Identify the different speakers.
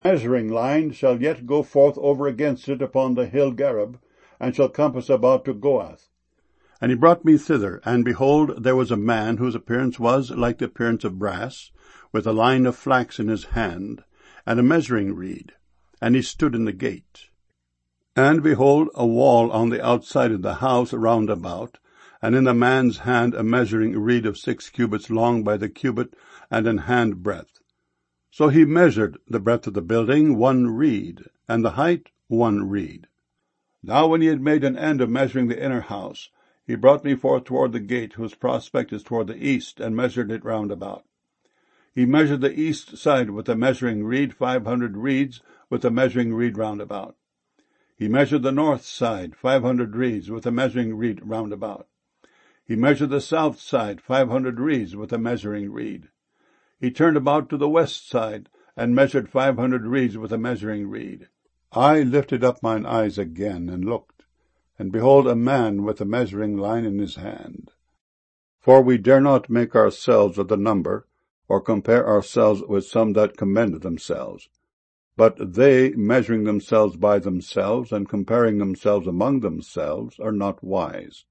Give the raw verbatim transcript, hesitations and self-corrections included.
Speaker 1: measuring line shall yet go forth over against it upon the hill Gareb, and shall compass about to Goath. And he brought me thither, and behold, there was a man whose appearance was like the appearance of brass, with a line of flax in his hand, and a measuring reed, and he stood in the gate. And behold, a wall on the outside of the house round about, and in the man's hand a measuring reed of six cubits long by the cubit, and an hand breadth. So he measured the breadth of the building one reed, and the height one reed. Now when he had made an end of measuring the inner house, he brought me forth toward the gate, whose prospect is toward the east, and measured it round about. He measured the east side with a measuring reed, five hundred reeds, with a measuring reed round about. He measured the north side, five hundred reeds, with a measuring reed round about. He measured the south side, five hundred reeds, with a measuring reed. He turned about to the west side, and measured five hundred reeds with a measuring reed. I lifted up mine eyes again, and looked, and behold a man with a measuring line in his hand. For we dare not make ourselves of the number, or compare ourselves with some that commend themselves. But they, measuring themselves by themselves, and comparing themselves among themselves, are not wise.